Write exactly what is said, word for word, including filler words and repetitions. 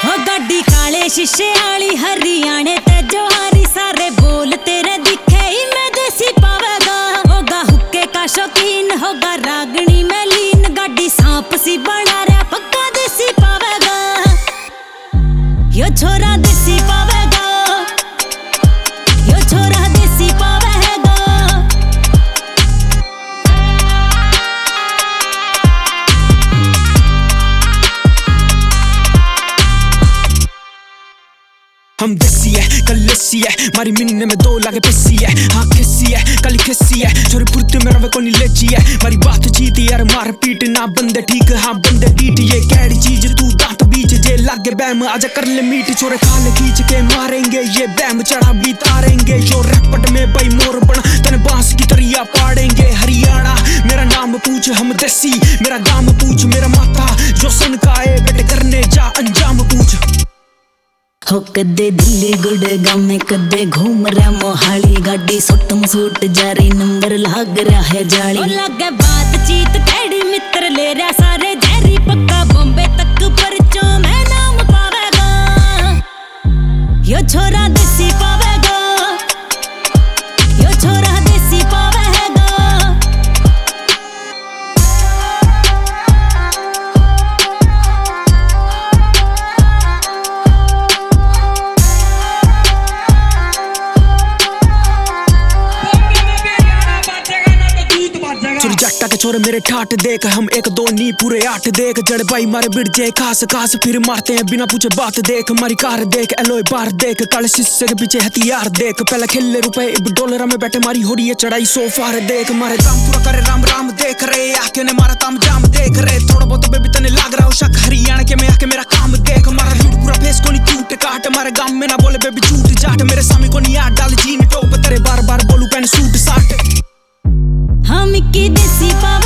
हो गड्डी काले शीशे वाली हरियाणे ते जोहारी सारे बोल तेरे दिखे ही मैं देसी पावेगा। होगा हुक्के का शौकीन होगा रागनी में लीन गाड़ी सांप सी बना रहा पक्का देसी पावेगा। यो छोरा देसी पावेगा, यो छोरा देसी पावेगा। हम देसी है कल लस्सी है मारी मिन्ने में दो लागे पेसी है। हाँ खिस्सी है कल खिस्सी है छोरी पुरते में रवे कोनी लेची है। मारी बात जीती यार मार पीट ना बंदे ठीक हाँ बंदे पीट ये कैडी चीज तू दांत बीच जे लागे बैम आजा कर ले मीट छोरे खाले खींच के मारेंगे ये बैम चढ़ा भी तारेंगे। जो रैपट में भाई मोर बना तने बांस की तरिया पाड़ेंगे। हरियाणा मेरा नाम पूछ हम देसी मेरा गाम पूछ मेरा माथा जो सन का है बेटे करने जा अंजाम पूछ। हो कदे दिल्ली गुड़गांव में कदे घूम रहा मोहाली गाड़ी सुटम सूट जारी नंबर लाग रहा है जाली। ओ लागे बातचीत कैडी मित्र ले रहा सारे जहरी पक्का बॉम्बे तक परचो में नाम पावेगा। यो छोरा देसी पावेगा, यो छोरा देसी पावेगा। जट्टा के छोरे मेरे ठाट देख हम एक दो नी पूरे आठ देख जड़ भाई मारे बिड़ जे खास खास फिर मारते हैं बिना पूछे बात देख। मारी कार देख एलोए बार देख काले शीशे के पीछे हथियार देख पहले खेले रुपए अब डॉलर में बैठे मारी हो रही है चढ़ाई सोफार देख। मारे दाम पूरा करे राम राम देख रहे आके ने मारा ताम जाम देख रहे थोड़ा बहुत बेबी तने लाग रहा हो शक हरियाणा के में आके मेरा काम देख। मारा लूट पूरा फेस को नहीं टूट काट मारे गांव में ना बोले बेबी झूठ जाट मेरे सामी को नहीं याद डाल जीन टॉप तेरे बार बार बोलू पैन सूट साट। हम की देसी पावेगा।